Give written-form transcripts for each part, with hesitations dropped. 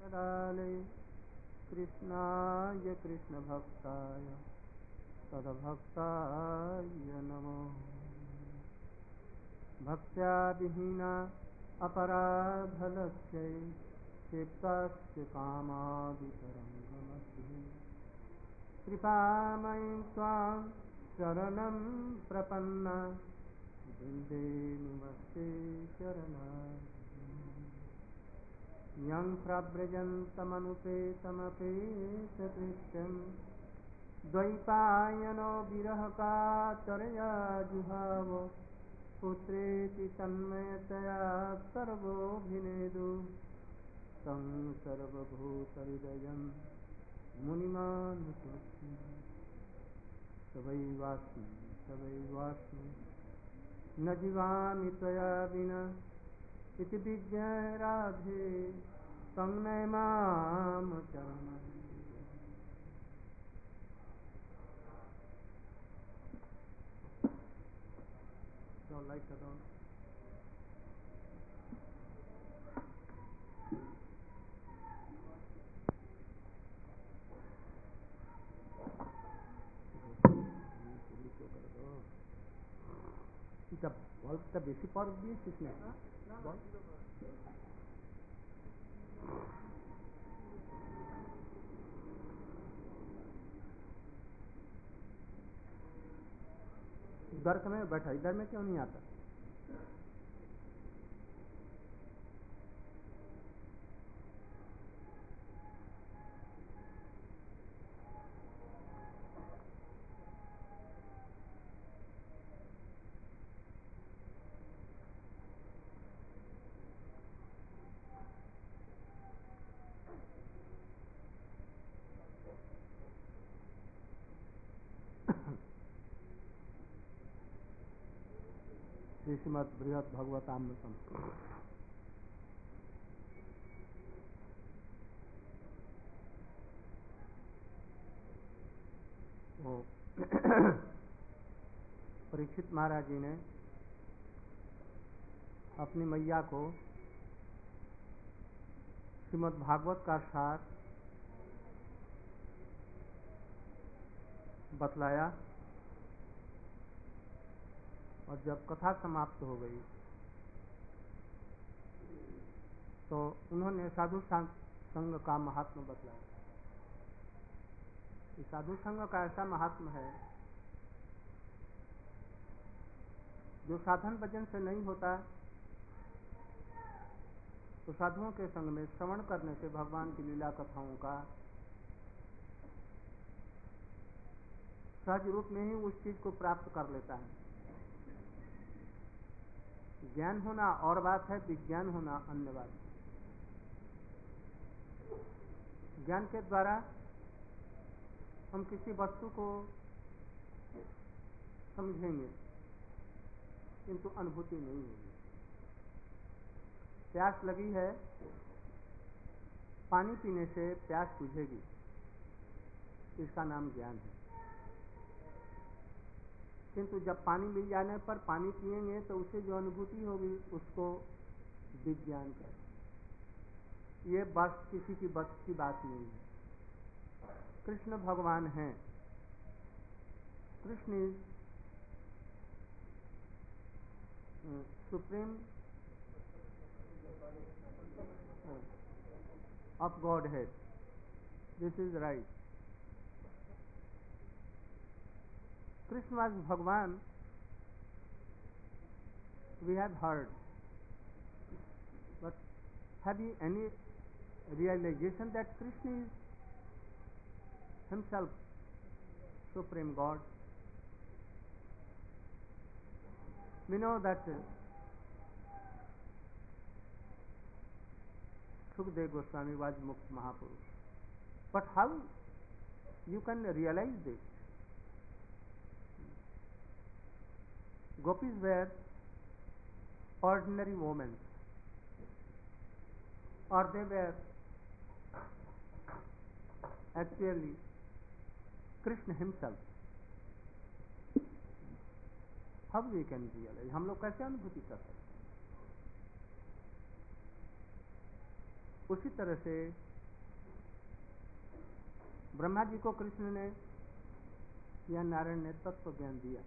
प्रदाले कृष्णाय कृष्णभक्ताय तद्भक्ताय नमो। भक्त्या विहीना अपराधलक्ष्यै क्षिप्तस्य कामादितरङ्गमध्यै कृपामयीं त्वां शरणं प्रपन्ना वन्दे नमस्ते शरणागतिम्। यं प्रव्रजन्तमनुपेतमपेतकृत्यं द्वैपायनो विरहकातरया जुहाव पुत्रेति तन्मयतया सर्वोऽभिनेदु तं सर्वभूतहृदयं मुनिमानुतोऽस्मि। तवैवास्मि न जीवामि त्वया विना इति विज्ञाय राधे तं नयमाम चरणम्। So like that all. এটা বলটা বেশি পর দিয়েছিস না বল। इधर में बैठा, इधर में क्यों नहीं आता? श्रीमद् बृहद भगवतामृतम। तो परीक्षित महाराज जी ने अपनी मैया को श्रीमद् भागवत का सार बतलाया और जब कथा समाप्त हो गई तो उन्होंने साधु संग का महात्म बतलाया। इस साधु संग का ऐसा महात्म है जो साधन भजन से नहीं होता, तो साधुओं के संग में श्रवण करने से भगवान की लीला कथाओं का सहज रूप में ही उस चीज को प्राप्त कर लेता है। ज्ञान होना और बात है, विज्ञान होना अन्य बात है। ज्ञान के द्वारा हम किसी वस्तु को समझेंगे किंतु अनुभूति नहीं होगी। प्यास लगी है, पानी पीने से प्यास बुझेगी, इसका नाम ज्ञान है। किंतु जब पानी मिल जाने पर पानी पिएंगे तो उसे जो अनुभूति होगी उसको विज्ञान कहते। ये बस किसी की बस की बात नहीं है। कृष्ण भगवान हैं। Krishna is supreme of Godhead. This is right. Krishna was Bhagwan, we have heard. But have you any realization that Krishna is himself Supreme God? We know that Sukadeva Goswami was Mukta Mahapurush. But how you can realize this? Gopis were ordinary women, or they were actually Krishna himself. How we can realize? हम लोग कैसे अनुभूति कर सकते हैं? उसी तरह से ब्रह्मा जी को कृष्ण ने या नारायण ने तत्व ज्ञान दिया,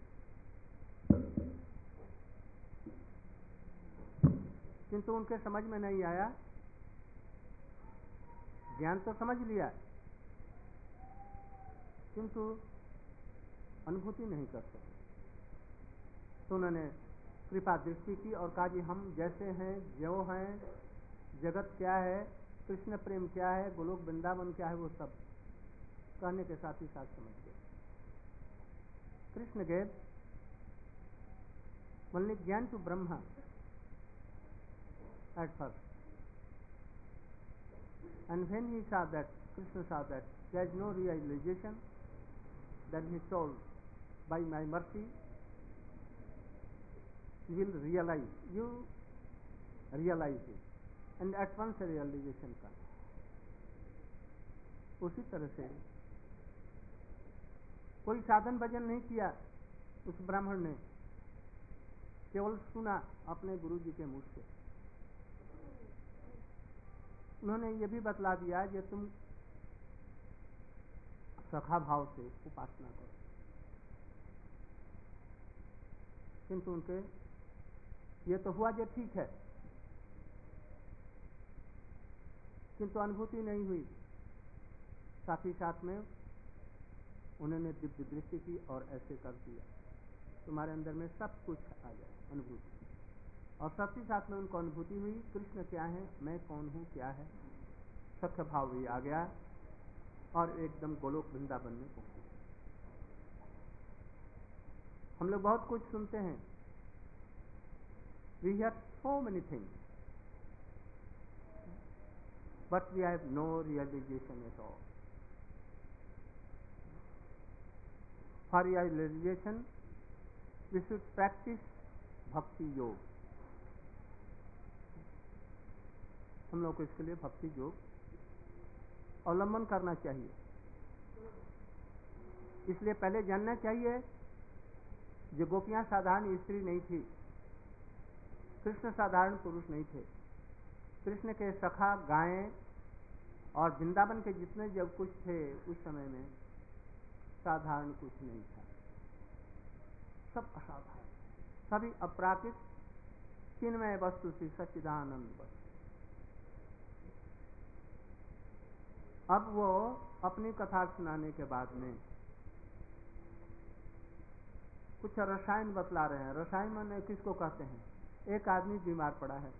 किंतु उनके समझ में नहीं आया। ज्ञान तो समझ लिया किंतु अनुभूति नहीं कर सके। तो उन्होंने कृपा दृष्टि की और कहा जी हम जैसे हैं, जो हैं, जगत क्या है, कृष्ण प्रेम क्या है, गोलोक वृंदावन क्या है, वो सब कहने के साथ ही साथ समझ गए। Krishna gave only gyan to Brahma at first, and when he saw that, Krishna saw that there is no realization, then he told, by my mercy you will realize, you realize it, and at once a realization comes. उसी तरह से कोई साधन भजन नहीं किया उस ब्राह्मण ने, केवल सुना अपने गुरु जी के मुख से। उन्होंने ये भी बतला दिया कि तुम सखा भाव से उपासना करो, किंतु उनके ये तो हुआ जो ठीक है, किंतु अनुभूति नहीं हुई। साथ ही साथ में उन्होंने दिव्य दृष्टि की और ऐसे कर दिया तुम्हारे अंदर में सब कुछ आ जाए, अनुभूति। और साथ ही साथ में उनको अनुभूति हुई कृष्ण क्या है, मैं कौन हूँ, क्या है, सख्य भाव भी आ गया और एकदम गोलोक वृंदावन में पहुंचे। हम लोग बहुत कुछ सुनते हैं, we hear so many things, but we have no realisation at all. For realization, we should practice भक्ति योग। हम लोग को इसके लिए भक्ति योग अवलंबन करना चाहिए। इसलिए पहले जानना चाहिए जो गोपियां साधारण स्त्री नहीं थी, कृष्ण साधारण पुरुष नहीं थे। कृष्ण के सखा गायें और वृंदावन के जितने जब कुछ थे उस समय में साधारण कुछ नहीं था, सब असाधारण, सभी अपराकृत चिन्मय वस्तु थी, सच्चिदानंद वस्तु। अब वो अपनी कथा सुनाने के बाद में कुछ रसायन बतला रहे हैं। रसायन माने किसको कहते हैं? एक आदमी बीमार पड़ा है,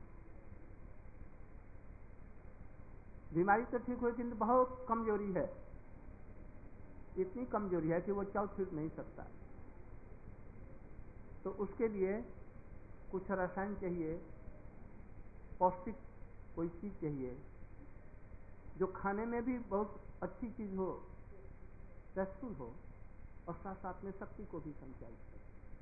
बीमारी तो ठीक हुई किंतु बहुत कमजोरी है, इतनी कमजोरी है कि वो चल फिर नहीं सकता। तो उसके लिए कुछ रसायन चाहिए, पौष्टिक कोई चीज चाहिए जो खाने में भी बहुत अच्छी चीज हो, टेस्टफुल हो और साथ साथ में शक्ति को भी संचालित करे।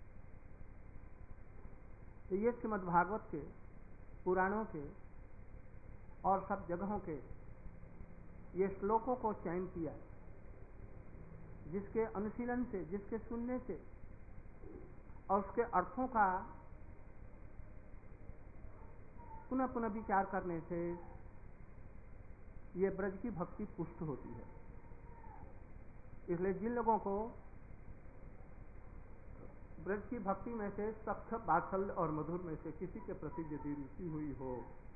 तो ये श्रीमद् भागवत के, पुराणों के और सब जगहों के ये श्लोकों को चयन किया, जिसके अनुशीलन से, जिसके सुनने से और उसके अर्थों का पुनः पुनः विचार करने से ये ब्रज की भक्ति पुष्ट होती है। इसलिए जिन लोगों को ब्रज की भक्ति में से सख्य, वात्सल्य और मधुर में से किसी के प्रति यदि रुचि हुई हो,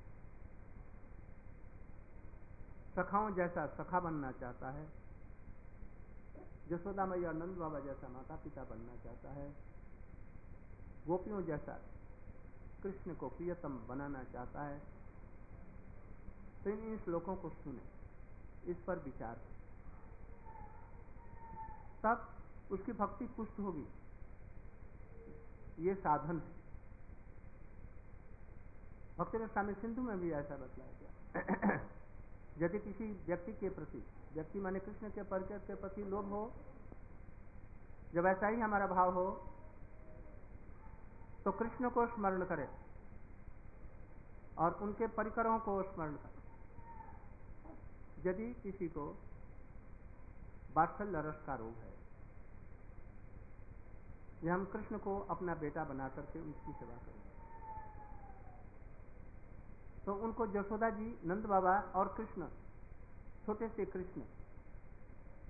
सखाओं जैसा सखा बनना चाहता है, यशोदा मैया नंद बाबा जैसा माता पिता बनना चाहता है, गोपियों जैसा कृष्ण को प्रियतम बनाना चाहता है, तो इन श्लोकों को सुने, इस पर विचार करें, तब उसकी भक्ति पुष्ट होगी। ये साधन है। भक्ति रस स्वामी सिंधु में भी ऐसा बतलाया गया। यदि किसी व्यक्ति के प्रति, व्यक्ति माने कृष्ण के परिकर के प्रति लोभ हो, जब ऐसा ही हमारा भाव हो तो कृष्ण को स्मरण करें और उनके परिकरों को स्मरण करें। यदि किसी को वात्सल्य रस का रोग है, ये हम कृष्ण को अपना बेटा बना करके उसकी सेवा करें, तो उनको यशोदा जी, नंद बाबा और कृष्ण, छोटे से कृष्ण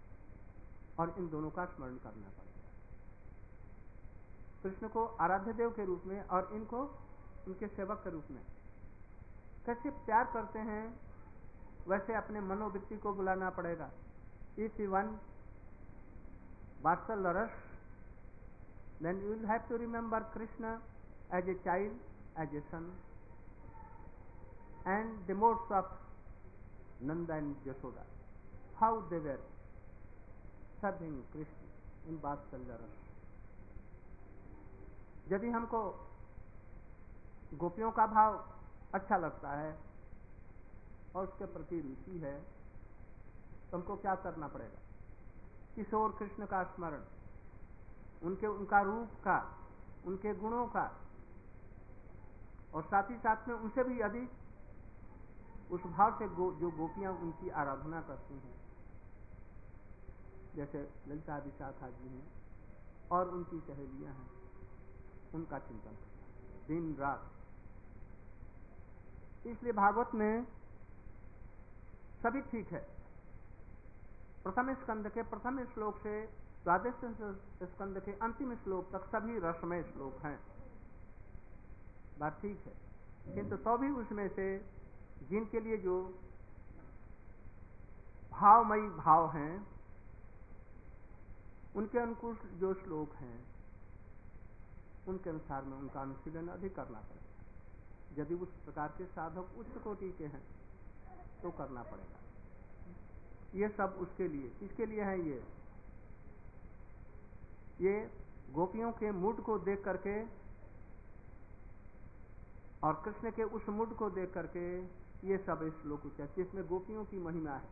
और इन दोनों का स्मरण करना पड़ेगा। कृष्ण को आराध्य देव के रूप में और इनको उनके सेवक के रूप में कैसे प्यार करते हैं, वैसे अपने मनोवृत्ति को बुलाना पड़ेगा। इफ यू वन वात्सल्य रस, then you will have to remember Krishna as a child, as a son, and the modes of Nanda and Yashoda, how they were serving Krishna in वात्सल्य रस। यदि हमको गोपियों का भाव अच्छा लगता है और उसके प्रति रुचि है, तो हमको क्या करना पड़ेगा? किशोर कृष्ण का स्मरण, उनका रूप का, उनके गुणों का, और साथ ही साथ में उनसे भी अधिक उस भाव से जो गोपियां उनकी आराधना करती हैं, जैसे ललिता विशाखा जी हैं और उनकी सहेलियां हैं, उनका चिंतन करना दिन रात। इसलिए भागवत में सभी ठीक है। प्रथम स्कंद के प्रथम श्लोक से द्वादश स्कंद के अंतिम श्लोक तक सभी रसमय श्लोक हैं, बात ठीक है। किंतु तो भी उसमें से जिनके लिए जो भावमयी भाव हैं, उनके अनुकूल जो श्लोक हैं, उनके अनुसार में उनका अनुशीलन अधिक करना पड़ेगा। यदि उस प्रकार के साधक उच्च कोटि के हैं तो करना पड़ेगा। ये सब उसके लिए, किसके लिए है? ये गोपियों के मूड को देख करके और कृष्ण के उस मूड को देख करके ये सब श्लोक उच्चारित, जिसमें गोपियों की महिमा है,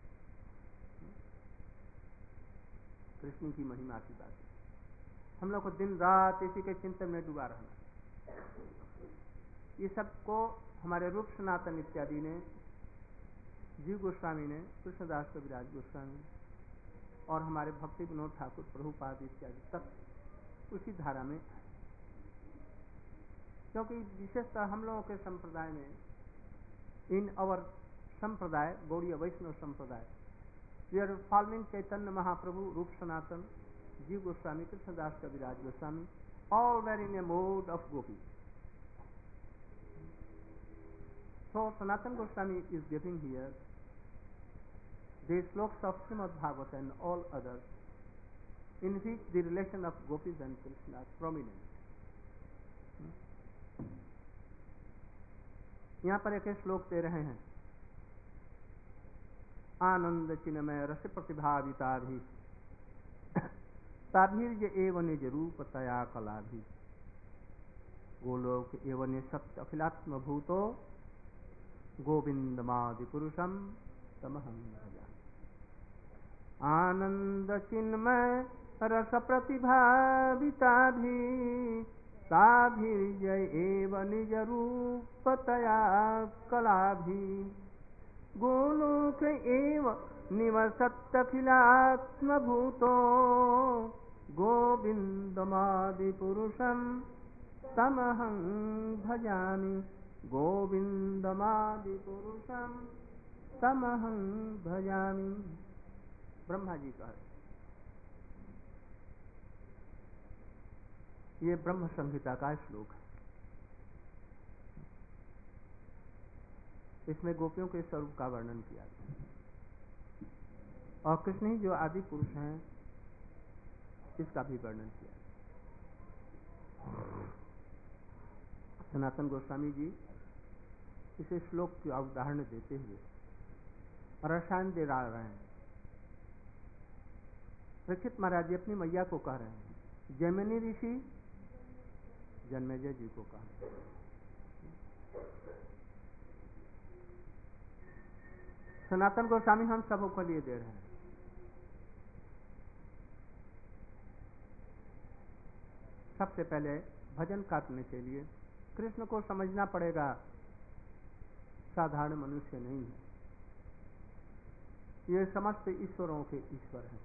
कृष्ण की महिमा की बात है। हम लोग को दिन रात इसी के चिंतन में डूबा रहना। ये सबको हमारे रूप सनातन इत्यादि ने, जीव गोस्वामी ने, कृष्णदास कविराज गोस्वामी और हमारे भक्ति विनोद ठाकुर प्रभुपाद इत्यादि तक उसी धारा में आए। क्योंकि विशेषतः हम लोगों के संप्रदाय में, इन अवर संप्रदाय, Gaudiya Vaishnava sampradaya, we are following Chaitanya Mahaprabhu, Rupa Sanatana, जीव गोस्वामी, कृष्णदास कविराज Goswami, all were in a mode of gopi. So Sanatana Goswami is giving here the sloks of Srimad Bhagavata and all others, in which the relation of gopis and Krishna is prominent. यहाँ पर एक श्लोक दे रहे हैं, आनंद चिन्मय रस प्रतिभाविता भी ताभीर्य एवं निज रूप तया कला भी गोलोक एवं सत्य अखिलात्म भूतो गोविंदमादि पुरुषम तमहं भजामि। आनंद चिन्मय रस प्रतिभाविता भी ताभीर्य एवं निज रूप तया कला भी गोलोक एव निवसत्यखिलात्म भूतो गोविंदमादि पुरुषम तमहं भजामि। गोविंदमादि पुरुषम तमहं भजामि। ब्रह्मा जी कह रहे, ये ब्रह्म संहिता का श्लोक है। इसमें गोपियों के स्वरूप का वर्णन किया गया और कृष्ण ही जो आदि पुरुष हैं इसका भी वर्णन किया गया। सनातन गोस्वामी जी इसे श्लोक की उदाहरण देते हुए रसायन दे रहे हैं। परीक्षित महाराज जी अपनी मैया को कह रहे हैं, जैमिनी ऋषि जन्मेजय जी को कह रहे हैं। सनातन गोस्वामी हम सबों के लिए दे रहे हैं। सबसे पहले भजन करने के लिए कृष्ण को समझना पड़ेगा, साधारण मनुष्य नहीं है, ये समस्त ईश्वरों के ईश्वर हैं।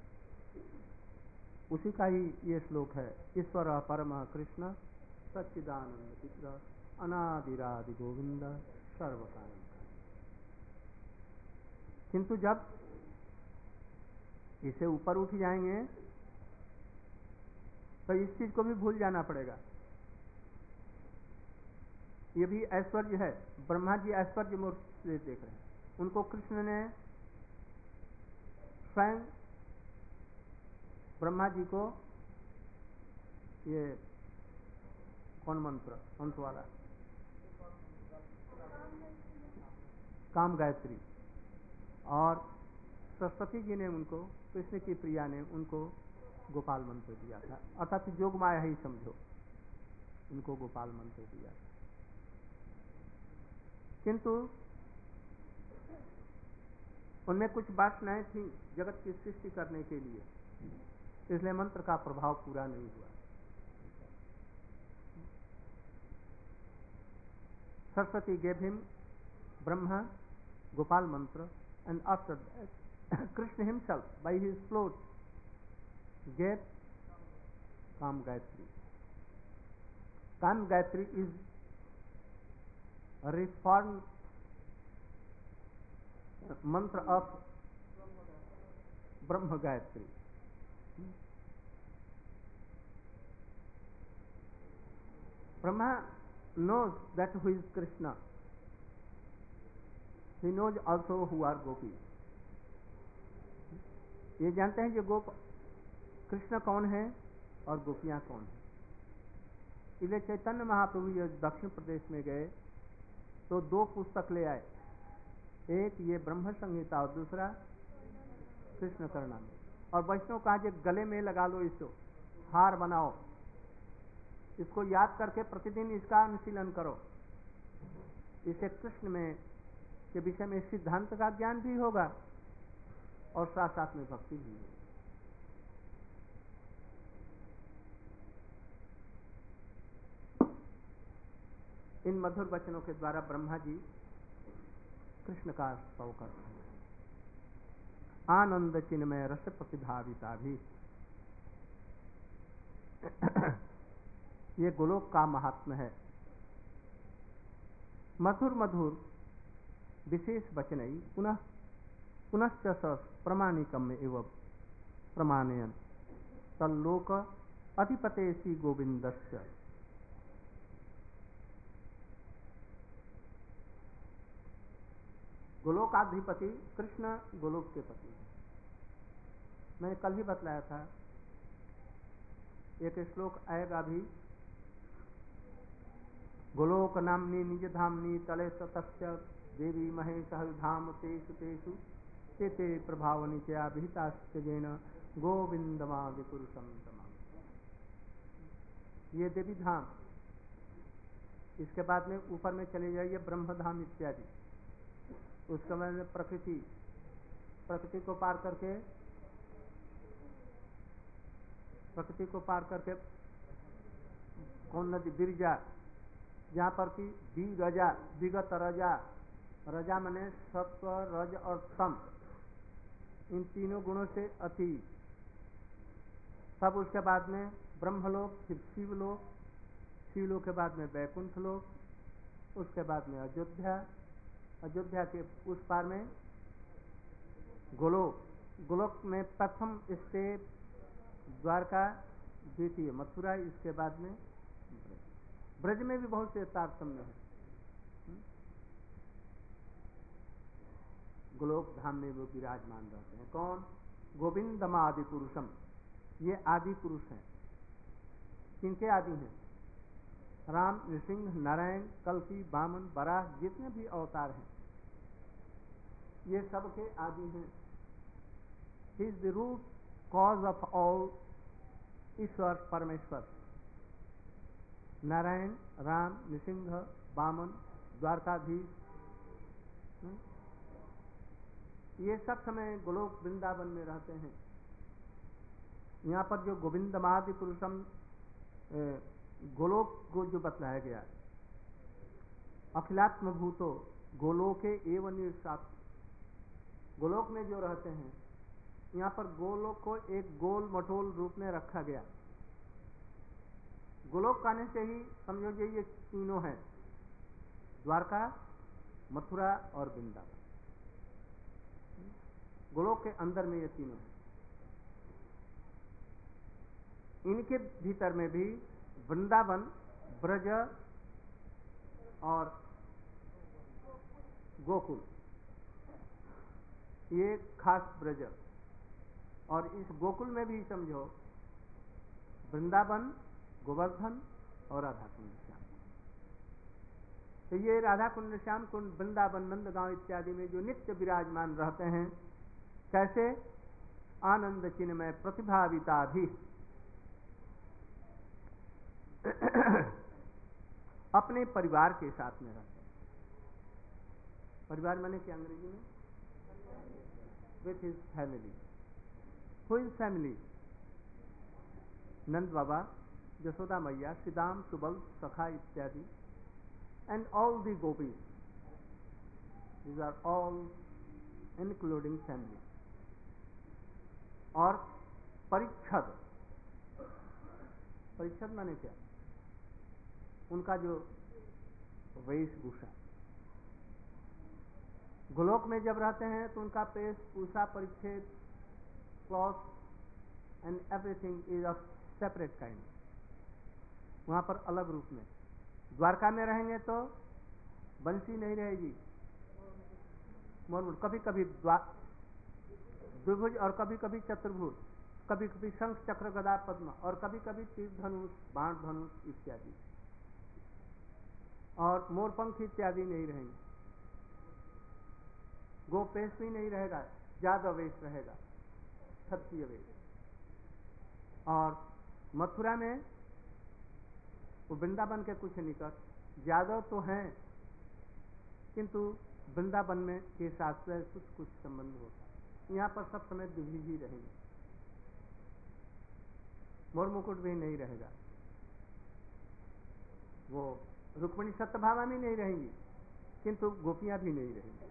उसी का ही ये श्लोक है, ईश्वर परम कृष्ण सच्चिदानंद पुत्र अनादिरादि गोविंद सर्वकारण। किंतु जब इसे ऊपर उठ जाएंगे तो इस चीज को भी भूल जाना पड़ेगा। ये भी ऐश्वर्य है। ब्रह्मा जी ऐश्वर्य मूर्त से देख रहे हैं। उनको कृष्ण ने स्वयं ब्रह्मा जी को ये कौन मंत्र अंत वाला काम गायत्री, और सरस्वती जी ने उनको, कृष्ण की प्रिया ने उनको गोपाल मंत्र दिया था, अर्थात जोग माया ही समझो, उनको गोपाल मंत्र दिया था। किंतु उनमें कुछ वासनाएं थी जगत की सृष्टि करने के लिए, इसलिए मंत्र का प्रभाव पूरा नहीं हुआ। Saraswati gave him Brahma Gopal mantra, and after that Krishna himself by his flute gave Kam Gayatri. Kam Gayatri is a reformed mantra of Brahma Gayatri. Brahma knows that who is Krishna. He knows also who are gopis. ये जानते हैं जो गोप कृष्ण कौन है और गोपियां कौन है। इसलिए चैतन्य महाप्रभु ये दक्षिण प्रदेश में गए तो दो पुस्तक ले आए, एक ये ब्रह्म संहिता और दूसरा कृष्ण करणामृत, और वैष्णव कहा जो गले में लगा लो, इसको हार बनाओ, इसको याद करके प्रतिदिन इसका अनुशीलन करो। इसे कृष्ण में के विषय में सिद्धांत का ज्ञान भी होगा और साथ साथ में भक्ति भी होगी। इन मधुर वचनों के द्वारा ब्रह्मा जी कृष्ण का स्तव कर रहे हैं। आनंद चिन्मय रस प्रतिभाविता भी ये गोलोक का महात्म है। मधुर मधुर विशेष वचनई पुनः पुनश्च स प्रमाणिकम एवं प्रमाणयन तल्लोक अधिपतेसी गोविंदस्य। गोलोकाधिपति कृष्ण गोलोक के पति हैं। मैंने कल ही बतलाया था, एक श्लोक आएगा भी, गोलोक नामनी निज धामनी तले तस्य देवी महेश धाम तेषु तेषु ते ते प्रभावनी चया विहितास्तेन गोविंदमादि पुरुषम तमाम। ये देवी धाम, इसके बाद में ऊपर में चले जाइए ब्रह्म धाम इत्यादि। उसके बाद में प्रकृति, प्रकृति को पार करके, प्रकृति को पार करके कौन नदी, बिरजा, जहाँ पर की विरजा, विगत रजा, रजा मने सत्व रज और तम, इन तीनों गुणों से अति। तब उसके बाद में ब्रह्मलोक, फिर शिवलोक, शिवलोक के बाद में वैकुंठ लोक, उसके बाद में अयोध्या, अयोध्या के उस पार में गोलोक, गोलोक में प्रथम स्टेप द्वारका, द्वितीय मथुरा, इसके बाद में ब्रज में भी बहुत से तारतम्य है। गोलोक धाम में वो विराजमान रहते हैं। कौन? गोविंदम आदि पुरुषम, ये आदि पुरुष हैं। किनके आदि हैं? राम, नृसिंह, नारायण, कल्की, वामन, वराह, जितने भी अवतार हैं ये सबके आदि हैं। He is the root cause of all, Ishwar Parmeshwar. Narayan, Ram, Narasimha, Vaman, Dwarkadhish, ये सब समय गोलोक वृंदावन में रहते हैं। यहाँ पर जो गोविंदमादि पुरुषम गोलोक को जो बतलाया गया, अखिलात्म भूतो गोलोके एवं निरसात, गोलोक में जो रहते हैं, यहाँ पर गोलोक को एक गोल मटोल रूप में रखा गया। गोलोक कहने से ही समझो ये तीनों हैं, द्वारका, मथुरा और वृंदावन। गोलोक के अंदर में ये तीनों हैं। इनके भीतर में भी वृंदावन, ब्रज और गोकुल, ये खास ब्रज, और इस गोकुल में भी समझो वृंदावन, गोवर्धन और राधा कुंड श्याम। तो ये राधा कुंड, श्याम कुंड, वृंदावन, नंदगांव इत्यादि में जो नित्य विराजमान रहते हैं, कैसे? आनंद चिन्मय प्रतिभाविता भी अपने परिवार के साथ में रहते हैं। परिवार माने क्या अंग्रेजी में? With his family. Who is family? Nand Baba, Yashoda Maiya, Shridam, Subal, सखा इत्यादि, and all the gopis. These are all including family. और परिच्छद, परिच्छद माने क्या? उनका जो वेशभूषा, गोलोक में जब रहते हैं तो उनका वेशभूषा, परिच्छेद, cloth and everything is of separate kind, वहां पर अलग रूप में। द्वारका में रहेंगे तो बंसी नहीं रहेगी, मोरमुंड, कभी कभी द्विभुज और कभी कभी चतुर्भुज, कभी कभी शंख चक्र गदा पद्म, और कभी कभी तीर धनुष, बाण धनुष इत्यादि, और मोरपंख इत्यादि नहीं रहेंगे। गोपेश भी नहीं रहेगा, यादव वेश रहेगा, क्षत्रिय वेश। और मथुरा में वो वृंदावन के कुछ निकट यादव तो हैं, किंतु वृंदावन में के साथ से कुछ संबंध होता है। यहाँ पर सब समय द्विज ही रहेंगे, मोर मुकुट भी नहीं रहेगा, वो रुक्मिणी सत्यभामा भी नहीं रहेंगी, किंतु गोपियां भी नहीं रहेंगी।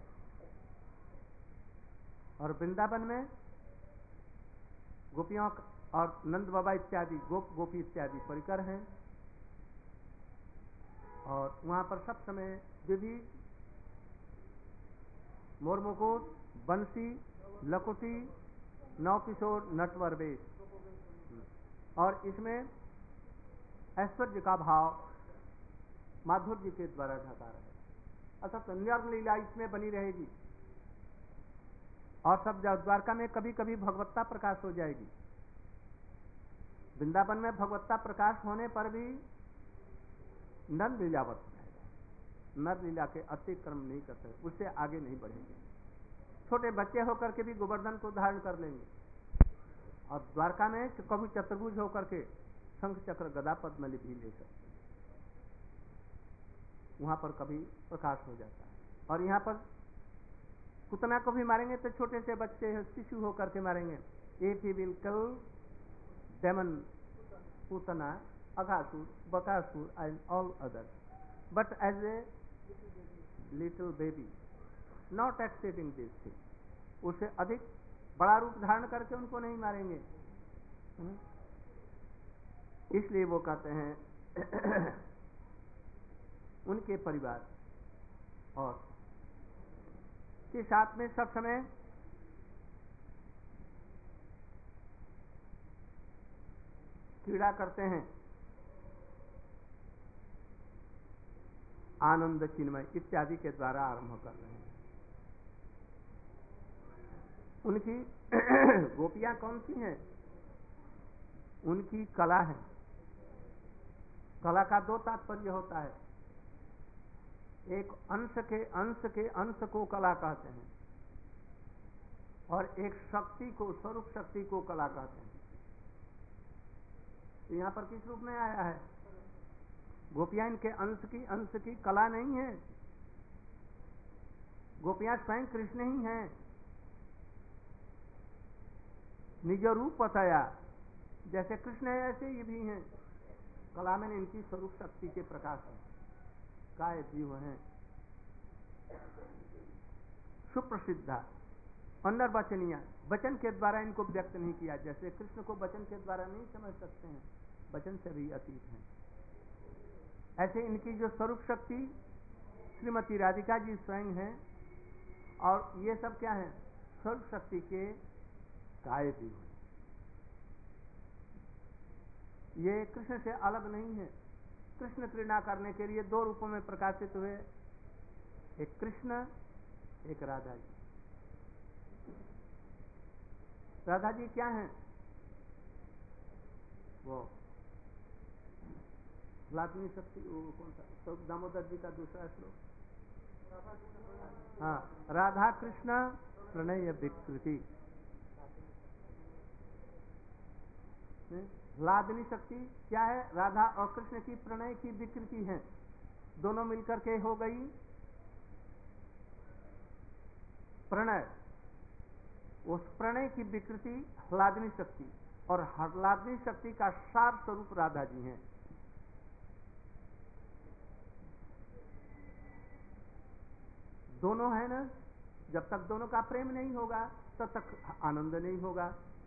और वृंदावन में गोपियों और नंद बाबा इत्यादि, गोपी इत्यादि परिकर हैं, और वहां पर सब समय विधि, मोर मुकुट, बंसी, लकुटी, नौ किशोर, नटवर वेश, और इसमें ऐश्वर्य का भाव माधुर्य के द्वारा ढका रहेगा। अर्थात नर लीला इसमें बनी रहेगी, और सब द्वारका में कभी कभी भगवत्ता प्रकाश हो जाएगी। वृंदावन में भगवत्ता प्रकाश होने पर भी नर लीलावत रहेगा, नर लीला के अतिक्रम नहीं करते, उससे आगे नहीं बढ़ेंगे। छोटे बच्चे होकर के भी गोवर्धन को धारण कर लेंगे, और द्वारका में कभी चतुर्भुज होकर के शंख चक्र गदा पद्म भी ले सकते, वहां पर कभी प्रकाश हो जाता है। और यहाँ पर पुतना को भी मारेंगे तो छोटे से बच्चे शिशु होकर के मारेंगे। If he will kill demon, Putana, Aghasura, Bakasura and all others, but as a little baby, not accepting this thing, उससे अधिक बड़ा रूप धारण करके उनको नहीं मारेंगे। इसलिए वो कहते हैं उनके परिवार और के साथ में सब समय क्रीड़ा करते हैं, आनंद चिन्मय इत्यादि के द्वारा आरंभ कर रहे हैं। उनकी गोपियां कौन सी हैं? उनकी कला है। कला का दो तात्पर्य होता है, एक अंश को कला कहते हैं, और एक शक्ति को, स्वरूप शक्ति को कला कहते हैं। तो यहाँ पर किस रूप में आया है? गोपियां इनके अंश की कला नहीं है, गोपियां स्वयं कृष्ण ही हैं, निज रूप बताया, जैसे कृष्ण है ऐसे ये भी हैं। कला में इनकी स्वरूप शक्ति के प्रकाश है, काय जीव हैं, सुप्रसिद्धा, अनर्वचनीय, वचन के द्वारा इनको व्यक्त नहीं किया, जैसे कृष्ण को वचन के द्वारा नहीं समझ सकते हैं, वचन से भी अतीत हैं। ऐसे इनकी जो स्वरूप शक्ति श्रीमती राधिका जी स्वयं हैं, और ये सब क्या है? स्वरूप शक्ति के काय जीव हैं। ये कृष्ण से अलग नहीं है। कृष्ण क्रीड़ा करने के लिए दो रूपों में प्रकाशित हुए, एक कृष्ण, एक राधा जी। राधा जी क्या हैं? वो लादनी शक्ति, वो कौन सा, तो दामोदर जी का दूसरा श्लोक, हाँ, राधा कृष्ण प्रणय विकृति। लादनी शक्ति क्या है? राधा और कृष्ण की प्रणय की विकृति है, दोनों मिलकर के हो गई प्रणय। उस प्रणय की विकृति ह्लादनी शक्ति, और ह्लादनी शक्ति का सार स्वरूप राधा जी हैं। दोनों है ना, जब तक दोनों का प्रेम नहीं होगा तब तक आनंद नहीं होगा,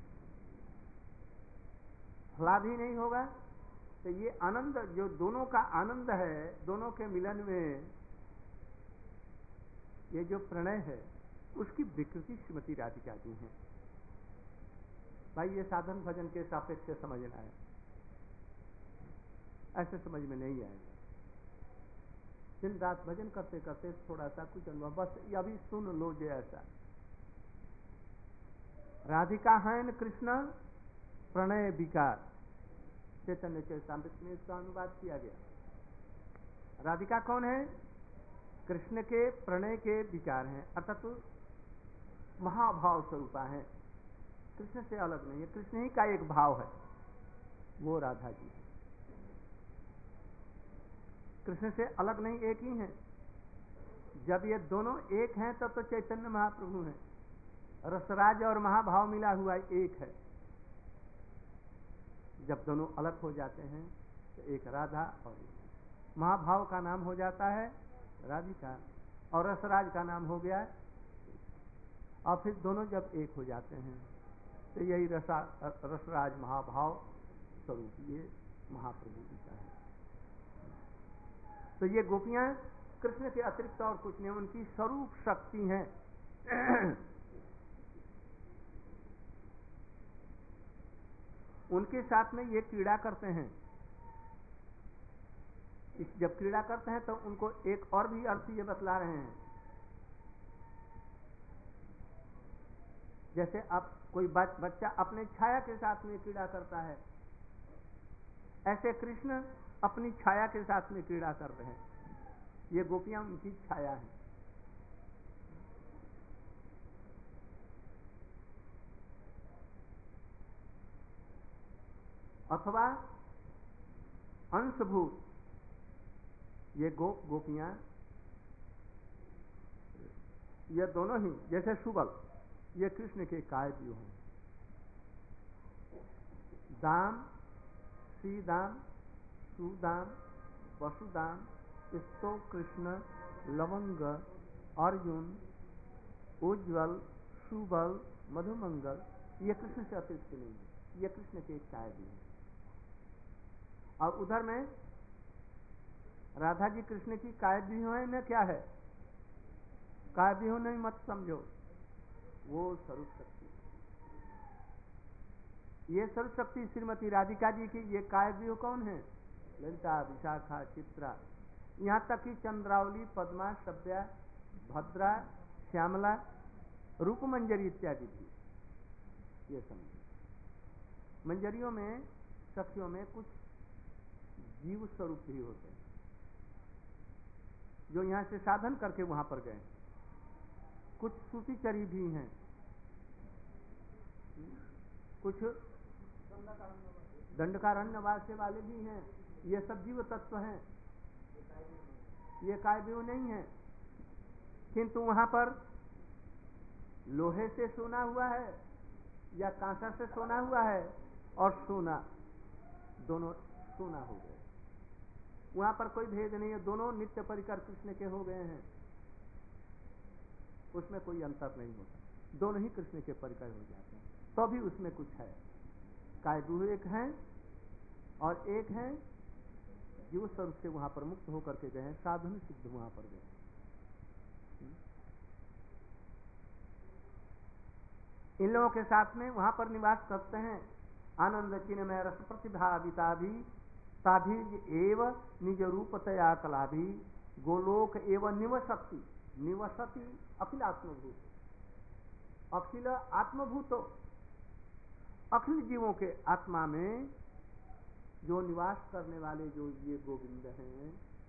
ह्लाद ही नहीं होगा। तो ये आनंद जो दोनों का आनंद है, दोनों के मिलन में ये जो प्रणय है, उसकी विकृति श्रीमती राधिका जी हैं। भाई ये साधन भजन के सापेक्ष से समझना है, ऐसे समझ में नहीं आएगा। दिन रात भजन करते करते थोड़ा सा कुछ अनुभव, बस अभी सुन लो जो ऐसा। राधिका हैं कृष्ण प्रणय विकार, चैतन्य चरितामृत में इसका अनुवाद किया गया। राधिका कौन है? कृष्ण के प्रणय के विकार हैं, अर्थात तो महाभाव स्वरूपा है, कृष्ण से अलग नहीं है, कृष्ण ही का एक भाव है, वो राधा जी है। कृष्ण से अलग नहीं, एक ही हैं। जब ये दोनों एक हैं तब तो चैतन्य महाप्रभु हैं। रसराज और महाभाव मिला हुआ एक है। जब दोनों अलग हो जाते हैं तो एक राधा और एक महाभाव का नाम हो जाता है राधिका, और रसराज का नाम हो गया, और फिर दोनों जब एक हो जाते हैं तो यही रसराज महाभाव स्वरूप ये महाप्रभु जी का है। तो ये गोपियां कृष्ण के अतिरिक्त और कुछ नहीं, उनकी स्वरूप शक्ति हैं। उनके साथ में ये क्रीड़ा करते हैं। जब क्रीड़ा करते हैं तो उनको एक और भी अर्थ ये बतला रहे हैं। जैसे अब कोई बच्चा अपने छाया के साथ में क्रीड़ा करता है, ऐसे कृष्ण अपनी छाया के साथ में क्रीड़ा कर रहे हैं। ये गोपियां उनकी छाया है। अथवा अंशभूत, ये गोपियां, ये दोनों ही जैसे सुबल, ये कृष्ण के कायव्यूह हैं। दाम, श्रीदाम, सुदाम, वसुदाम, स्तो कृष्ण, लवंग, अर्जुन, उज्ज्वल, सुबल, मधुमंगल, ये कृष्ण से अतिरिक्त नहीं है, ये कृष्ण के कायव्यूह हैं। और उधर में राधा जी कृष्ण की कायव्यूह है ना, क्या है? कायव्यूह नहीं मत समझो, वो स्वरूप शक्ति, ये स्वरूप शक्ति श्रीमती राधिका जी की। ये कायव्यूह कौन है? ललिता, विशाखा, चित्रा, यहाँ तक कि चंद्रावली, पद्मा, सभ्या, भद्रा, श्यामला, रूपमंजरी इत्यादि थी। ये समझो, मंजरियों में, सखियों में कुछ जीव स्वरूप भी होते हैं जो यहाँ से साधन करके वहां पर गए। कुछ सूतीचरी भी हैं, कुछ दंडकारण्यवास वाले भी हैं। ये सब जीव तत्व हैं, ये कायव्यूह नहीं है। किंतु वहां पर लोहे से सोना हुआ है या कांसा से सोना हुआ है, और सोना, दोनों सोना हो गए। वहां पर कोई भेद नहीं है, दोनों नित्य परिकर कृष्ण के हो गए हैं, उसमें कोई अंतर नहीं होता, दोनों ही कृष्ण के परिकर हो जाते हैं। तो भी उसमें कुछ है, कायव्यूह एक है और एक है जीव स्वरूप से वहां पर मुक्त होकर के गए, साधन सिद्ध वहां पर गए। इन लोगों के साथ में वहां पर निवास करते हैं आनंद चिन्मय रस प्रतिभाविता भी ताभिज एव निज रूपतया कला भी गोलोक एवं निवसती निवसती अखिल आत्मभूत अखिल आत्मभूतो अखिल जीवों के आत्मा में जो निवास करने वाले जो ये गोविंद हैं,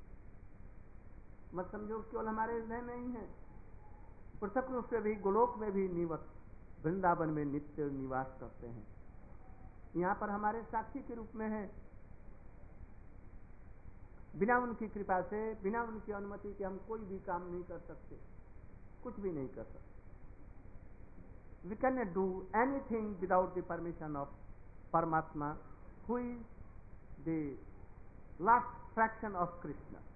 मत समझो केवल हमारे हृदय में ही है, पृथक रूप से भी गोलोक में भी वृंदावन में नित्य निवास करते हैं। यहाँ पर हमारे साक्षी के रूप में है। बिना उनकी कृपा से, बिना उनकी अनुमति के हम कोई भी काम नहीं कर सकते, कुछ भी नहीं कर सकते। We cannot do anything without the permission of Paramatma, who is the last fraction of Krishna.